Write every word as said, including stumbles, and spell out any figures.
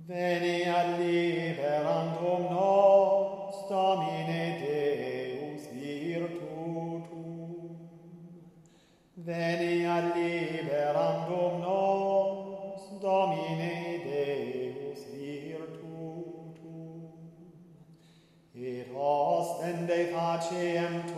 Veni ad liberandum nos, Domine Deus virtutum. Veni ad liberandum nos, Domine Deus virtutum. Et ostende faciem